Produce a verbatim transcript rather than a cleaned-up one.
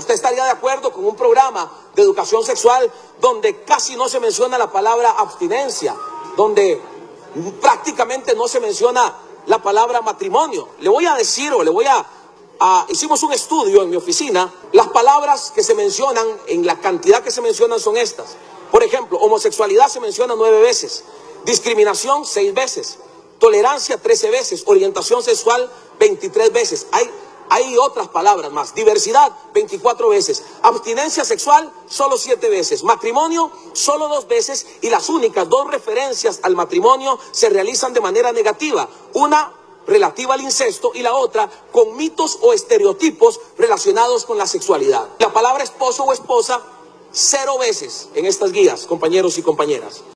¿Usted estaría de acuerdo con un programa de educación sexual donde casi no se menciona la palabra abstinencia, donde prácticamente no se menciona la palabra matrimonio? Le voy a decir o le voy a, a... Hicimos un estudio en mi oficina. Las palabras que se mencionan, en la cantidad que se mencionan, son estas. Por ejemplo, homosexualidad se menciona nueve veces, discriminación seis veces, tolerancia trece veces, orientación sexual veintitrés veces. Hay, hay otras palabras más. Diversidad veinticuatro veces, abstinencia sexual solo siete veces, matrimonio solo dos veces, y las únicas dos referencias al matrimonio se realizan de manera negativa. Una relativa al incesto y la otra con mitos o estereotipos relacionados con la sexualidad. La palabra esposo o esposa cero veces en estas guías, compañeros y compañeras.